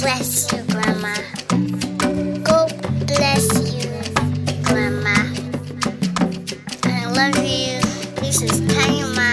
bless you, Grandma. God bless you, Grandma. I love you. This is Tiny Ma.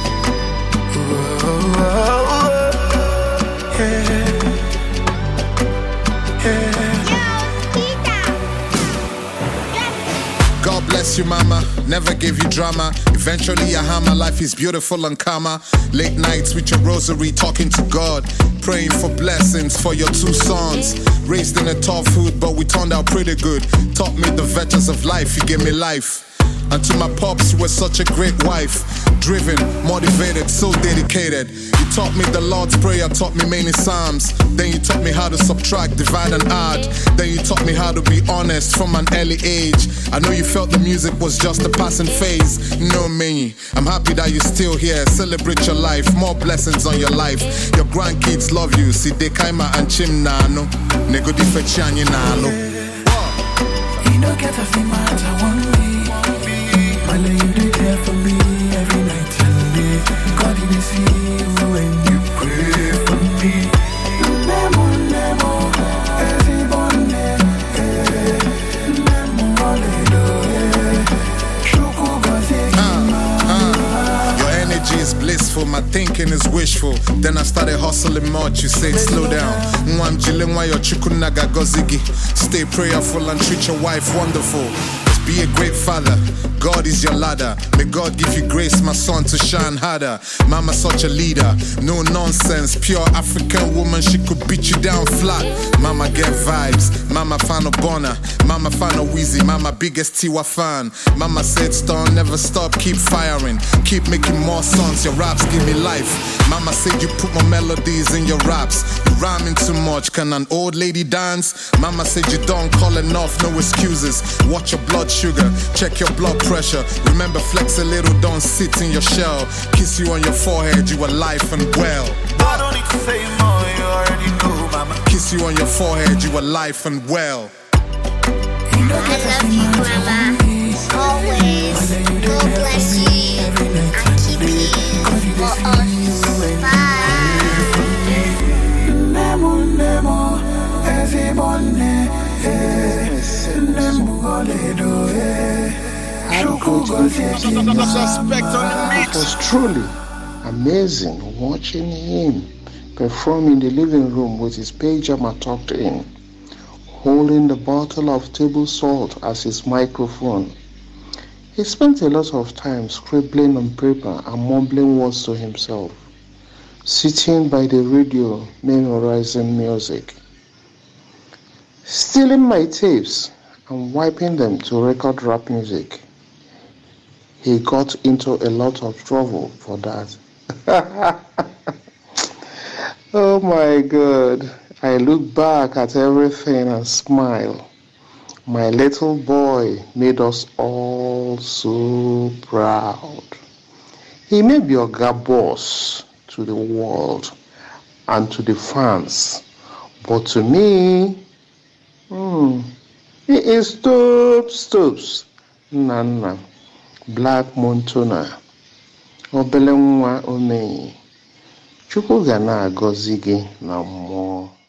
God bless you, mama. Never gave you drama. Eventually, a hammer. Life is beautiful and calmer. Late nights with your rosary, talking to God, praying for blessings for your two sons. Raised in a tough hood, but we turned out pretty good. Taught me the vectors of life. You gave me life. And to my pops, you were such a great wife. Driven, motivated, so dedicated. You taught me the Lord's Prayer, taught me many Psalms. Then you taught me how to subtract, divide and add. Then you taught me how to be honest from an early age. I know you felt the music was just a passing phase. You know me, I'm happy that you're still here. Celebrate your life, more blessings on your life. Your grandkids love you, see they kaima and chimnano. Nego di fecciani nalo. You don't get a thing matter one day. I lay you did there for me every night and day. God didn't see you when you pray for me. Nemo, nemo, everybody, nemo, Your energy is blissful, my thinking is wishful. Then I started hustling much, you said slow down. Stay prayerful and treat your wife wonderful. Be a great father, God is your ladder. May God give you grace, my son, to shine harder. Mama such a leader, no nonsense. Pure African woman, she could beat you down flat. Mama get vibes, mama fan of Bonner. Mama fan of Weezy, mama biggest Tiwa fan. Mama said Stone, never stop, keep firing. Keep making more songs, your raps give me life. Mama said you put more melodies in your raps. You rhyming too much, can an old lady dance? Mama said you don't call enough, no excuses. Watch your blood sugar, check your blood pressure. Remember, flex a little, don't sit in your shell. Kiss you on your forehead, you are life and well. I don't need to say more, you already know, mama. Kiss you on your forehead, you are life and well. I love you, Grandma. Always. God bless you and keep you for us. Bye. Nemo, nemo, everybody, It was truly amazing watching him perform in the living room with his pajama tucked in, holding the bottle of table salt as his microphone. He spent a lot of time scribbling on paper and mumbling words to himself, sitting by the radio memorizing music, stealing my tapes and wiping them to record rap music. He got into a lot of trouble for that. Oh my God. I look back at everything and smile. My little boy made us all so proud. He may be a boss to the world and to the fans, but to me, he is Stoops, Nana, Black Montana, Obele nwa Omeyi. Chukwu ga na-agọzi gị na mmụọ.